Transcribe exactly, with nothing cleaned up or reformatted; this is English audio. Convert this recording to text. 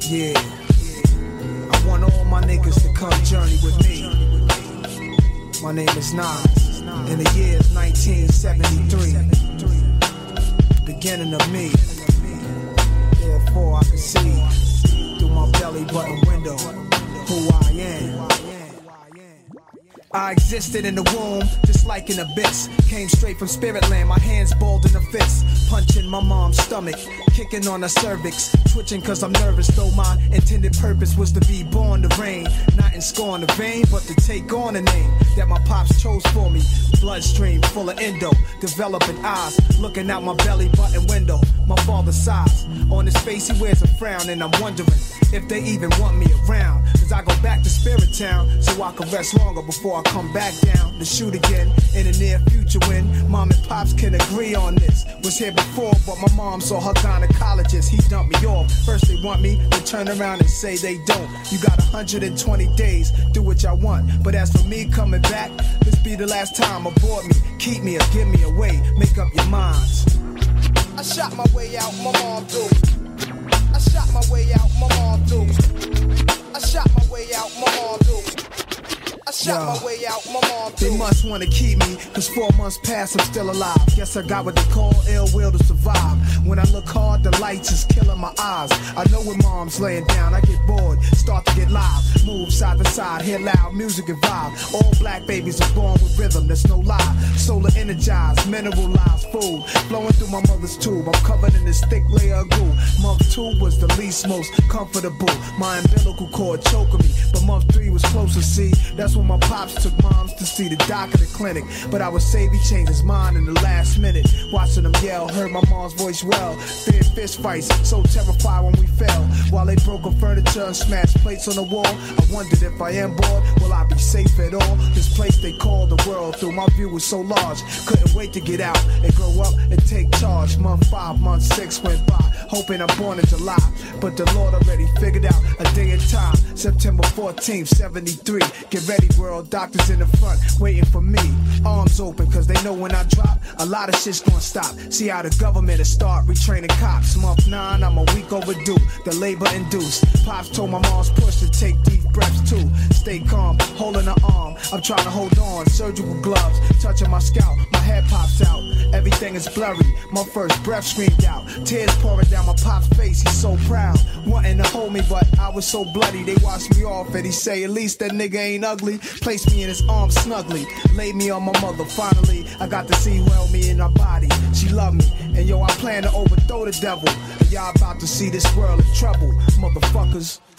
Yeah, I want all my niggas to come journey with me. My name is Nas, and the year is nineteen seventy-three. Beginning of me. Therefore I can see through my belly button window who I am. I existed in the womb, just like an abyss. Came straight from spirit land, my hands balled in a fist. Punching my mom's stomach, kicking on her cervix. Twitching cause I'm nervous, though my intended purpose was to be born to reign. Not in scorn the vein, but to take on a name that my pops chose for me. Bloodstream full of endo, developing eyes, looking out my belly button window. My father's size, on his face he wears a frown, and I'm wondering if they even want me around. Cause I go back to Spirit Town, so I can rest longer before I come back down to shoot again in the near future when mom and pops can agree on this. Was here before, but my mom saw her gynecologist. He dumped me off. First they want me to turn around and say they don't. You got one hundred twenty days, do what y'all want. But as for me coming back, this be the last time. Abort me, keep me or give me away. Make up your minds. I shot my way out, my mom through. I shot my way out, my mom through. I shot my way out, my mom through. I shot Yo, my way out, my mom through. They must wanna keep me, cause four months past I'm still alive. Guess I got what they call ill will to survive. When I look hard, the lights is killing my eyes. I know when mom's laying down, I get bored, start to get live. Move side to side, hear loud music and vibe. All black babies are born with rhythm, that's no lie. Solar energized, mineralized food flowing through my mother's tube. I'm covered in this thick layer of goo. Month two was the least most comfortable. My umbilical cord choking me, but month three was closer, see. That's when my pops took moms to see the doc at the clinic. But I was saved, he changed his mind in the last minute. Watching them yell, heard my mom's voice well. Feared fist fights, so terrified when we fell. While they broke up furniture and smashed plates on the wall, I wondered if I am bored, will I be safe at all? This place they call the world through, my view was so large. Couldn't wait to get out and grow up and take charge. Month five, month six went by, hoping I'm born in July. But the Lord already figured out a day and time. September fourteenth, seventy-three. Get ready, world, doctors in the front waiting for me. Arms open, cause they know when I drop, a lot of shit's gonna stop. See how the government will start retraining cops. Month nine, I'm a week overdue, the labor induced. Pops told my mom's push to take deep breaths too. Stay calm, holding her arm, I'm trying to hold on. Surgical gloves, touching my scalp, my head pops out. Everything is blurry, my first breath screamed out. Tears pouring down my pop's face, he's so proud. Wanting to hold me, but I was so bloody. They washed me off and he say, at least that nigga ain't ugly. Placed me in his arms snugly, laid me on my mother. Finally, I got to see who held me in her body. She loved me, and yo, I plan to overthrow the devil. And y'all about to see this world in trouble, motherfuckers.